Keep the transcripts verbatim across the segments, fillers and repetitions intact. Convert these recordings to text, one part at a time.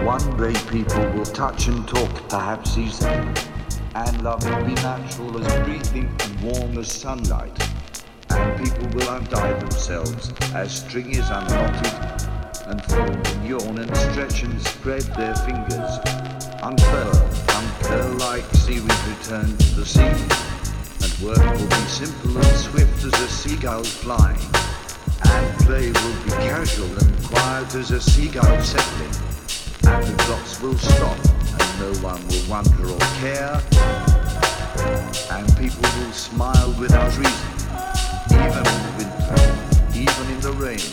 One day people will touch and talk, perhaps easily, and love will be natural as breathing and warm as sunlight. And people will untie themselves as string is unknotted, and fold and yawn and stretch and spread their fingers. Unfurl, uncurl like seaweed return to the sea, and work will be simple and swift as a seagull flying, and play will be casual and quiet as a seagull settling, and the clocks will stop and no one will wonder or care, and people will smile without reason, even in the winter, even in the rain.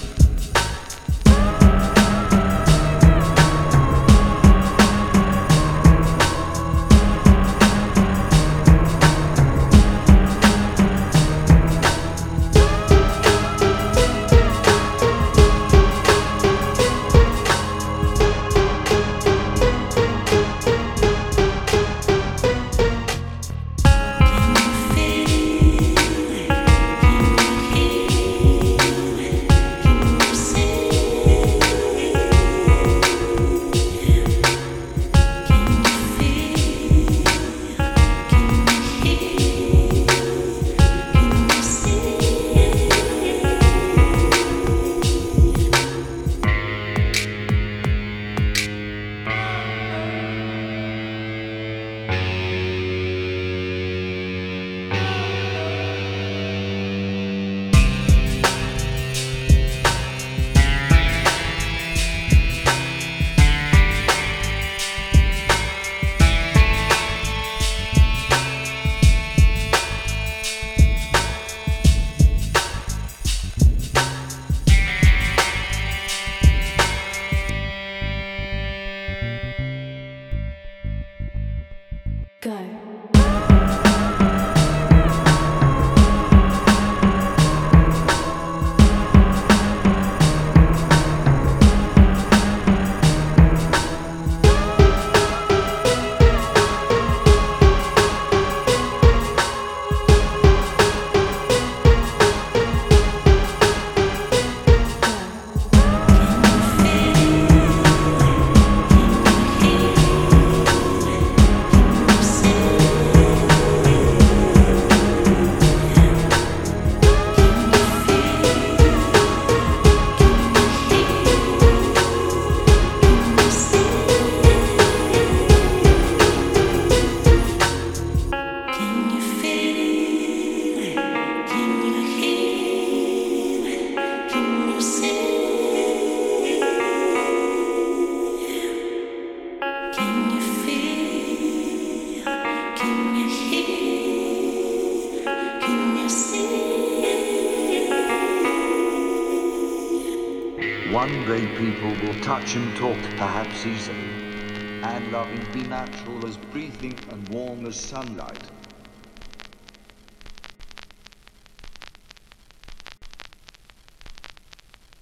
Go. One day people will touch and talk, perhaps easily, and love will be natural as breathing and warm as sunlight.